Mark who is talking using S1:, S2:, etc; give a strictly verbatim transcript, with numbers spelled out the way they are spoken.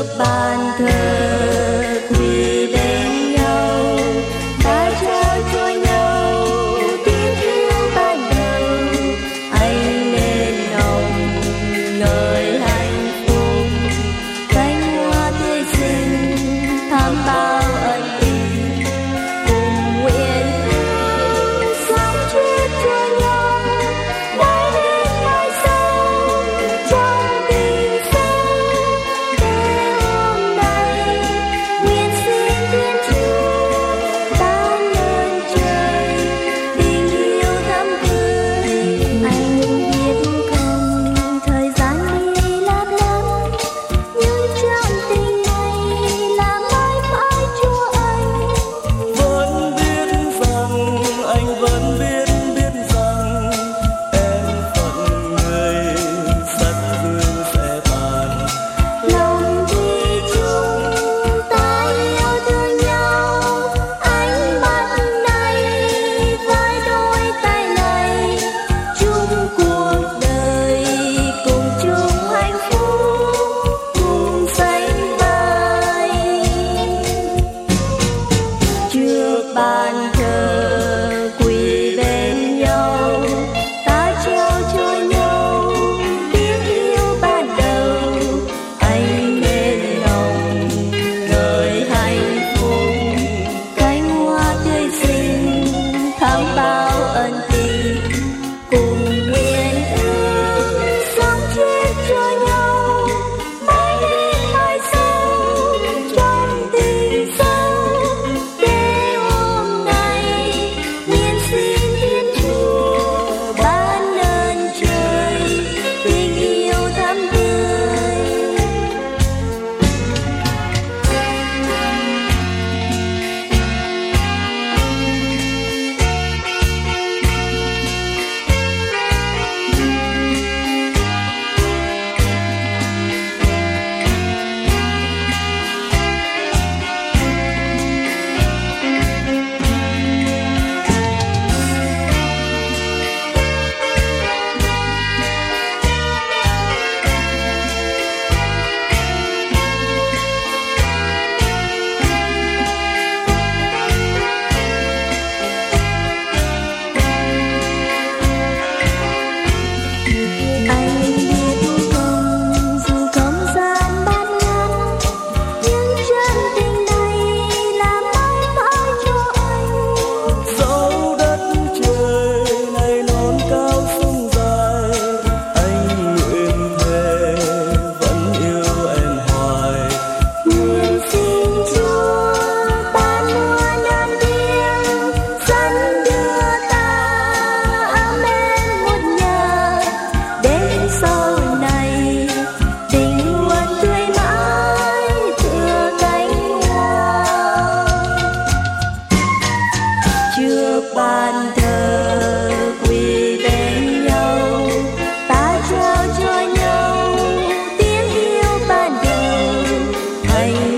S1: trước bàn thờ quỳ bên nhau, ta trao cho nhau tiếng yêu ban đầu. Anh nên nồng ngời hạnh phúc, cánh hoa tươi xinh thắm bao ân tình, cùng nguyện ước sống chết cho nhau mãi đến mai sau trong tình sâu. Để hôm nay nguyện xin Thiên Chúa ban ơn trời tình yêu thắm tươi. Anh biết không, thời gian đi lát lắm, nhưng trọn tình này là mãi mãi Chúa anh.
S2: Vẫn biết rằng anh vẫn biết biết rằng em phận người sắt hương sẽ tàn.
S1: Lòng thủy chung ta yêu thương nhau, ánh mắt này với đôi tay này, chung cuộc đời cùng chung hạnh phúc, cùng sánh vai. Trước bàn thờ quỳ bên nhau, ta trao cho nhau tiếng yêu ban đầu. Anh nên nồng ngời hạnh phúc, cánh hoa tươi xinh thắm bao ân tình, cùng nguyện ước sống chết cho nhau mãi đến mai sau trong tình sâu. Để hôm nay nguyện xin Thiên Chúa ban ơn trời tình yêu thắm tươi. Anh biết không, dù không gian ban ngắn, nhưng chân tình này là mãi mãi cho anh.
S2: Dẫu đất trời này non cao sông dài, anh nguyện thề vẫn yêu em hoài.
S1: Nguyện xin Chúa ban mưa non tiếng dẫn đưa ta amen một nhà. Đến sau này tình luôn tươi mãi tựa cánh hoa. Trước bàn thờ quỳ bên nhau, ta trao cho nhau tiếng yêu ban đầu. Anh